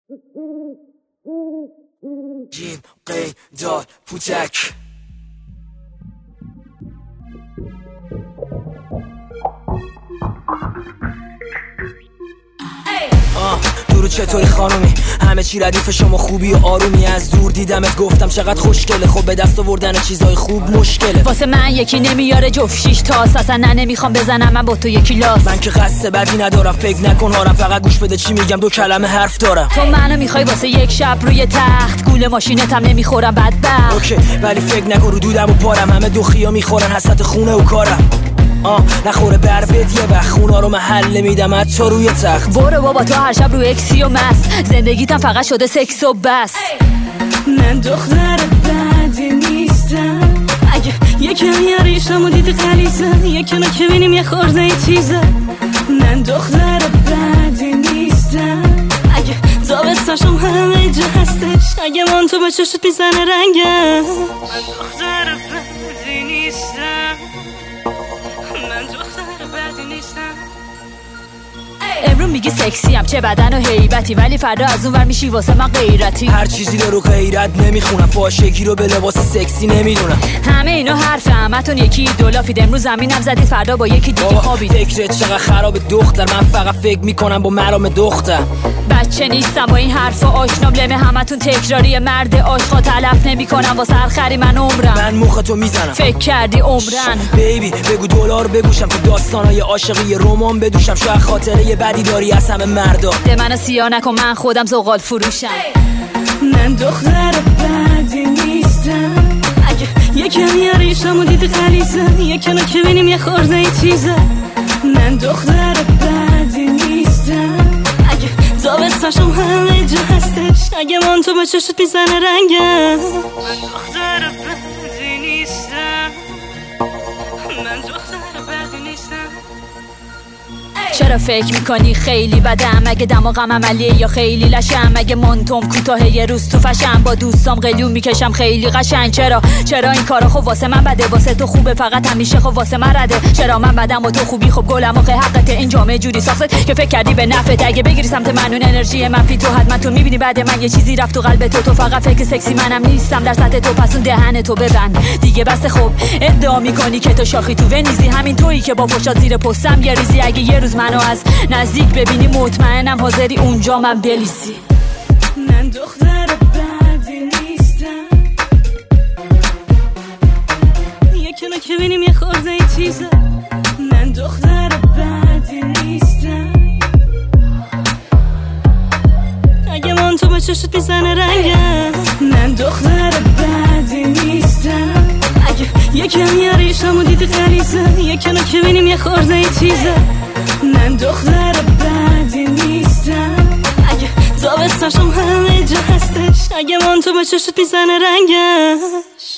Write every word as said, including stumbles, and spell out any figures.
جیم قی دار پوتک درود چطوری خانومی؟ همه چی ردیف شما خوبی و آرومی. از دور دیدمت گفتم چقدر خوشگله. خب به دست آوردن چیزای خوب مشکله. واسه من یکی نمیاره جفت شیش تاس. اصلا نه نمیخوام بزنم من با تو یکی لاس. من که قصد بدی ندارم فکر نکن هارم. فقط گوش بده چی میگم دو کلمه حرف دارم. تو منو میخوای واسه یک شب روی تخت. گول ماشینتم نمیخورم بدبخت. اوکی ولی فکر نکن رو دودم و پارم. همه دوخیا میخورن حسرت خونه و کارم. آه نخوره بر بد یه وقت خونا رو محل نمیدم حتی روی تخت. برو بابا تو هر شب روی اکسی و مست. زندگیتم فقط شده سکس و بس. من دختر بدی نیستم. اگه یکم یه ریشم و دیدی غلیظم. یکم که بینیم یه خورده ای چیزه. من دختر بدی نیستم. اگه زابستاشم همه جا هستش. اگه من تو به چشت میزنه رنگم. من دختر بدی نیستم. من دختر بدی نیستم. امروز میگی سکسی هم چه بدن و هیبتی. ولی فردا از اون ور میشی واسه من غیرتی. هر چیزی رو غیرت نمیخونم. فاشگی رو به لباس سکسی نمیدونم. همه اینا حرف همتون یکی دولافید. امروز زمینم زدید فردا با یکی دیگه خوابید. فکرت چقدر خراب دختر. من فقط فکر میکنم با مرام دختر. بچه نیستم با این حرفا آشنام. لمه همتون تکراری مرد عاشقا تلف نمیکنم. واسه هر خری من عمرم. من مخ تو میزنم. فکر کردی عمرن بیبی بگو دلار بگوشم. تو داستانای عاشقی رمان بدوشم. شاید خاطره یه بدی داری از همه مردا. ده منو سیاه نکن من خودم زغال فروشم. من دختر بدی نیستم. اگه یکم یه ریشم و دیدی غلیظم. یکم که بینیم یه خورده ای چیزه. من دختر بدی نیستم. اگه زابستاشم همه جا هستش. اگه من تو به چشت میزنه رنگم. من دختر بدی نیستم. من دختر بدی نیستم. چرا فکر میکنی خیلی بدم؟ اگه دماغم عملیه یا خیلی لشم؟ اگه منتم کوتاه یه روز تو فشم. با دوستام قلیون میکشم خیلی قشنگ. چرا چرا این کارا خب واسه من بده؟ واسه تو خوبه فقط همیشه خب واسه من رده. چرا من بدم و تو خوبی؟ خب گلم و حقته. این جامعه جوری ساخته که فکر کردی به نفعت. اگه بگیری سمت من اون انرژی منفی تو حتما تو میبینی بعد من یه چیزی رفت تو قلب تو. تو فقط فکر سکسی منم نیستم در سطح تو. پس اون دهن تو ببند دیگه بس. خب ادعا میکنی که تو شاخی تو ونیزی. همین تویی که با فشات زیر پستم یه ریزی. اگه یه روز منو از نزدیک ببینی مطمئنم حاضری اونجا من بلیسی. من دختر بدی نیستم. یکنو که بینیم یه خورده ای چیزه. من دختر بدی نیستم. اگه من تو به چشت میزنه رنگم. من دختر بدی نیستم. اگه یکم یه ریشم و دیدی غلیظم. یکنو که بینیم یه خورده ای چیزه. من دختر بدی نیستم. اگه زابستاشم همه جا هستش. اگه من تو به چشت میزنه رنگش.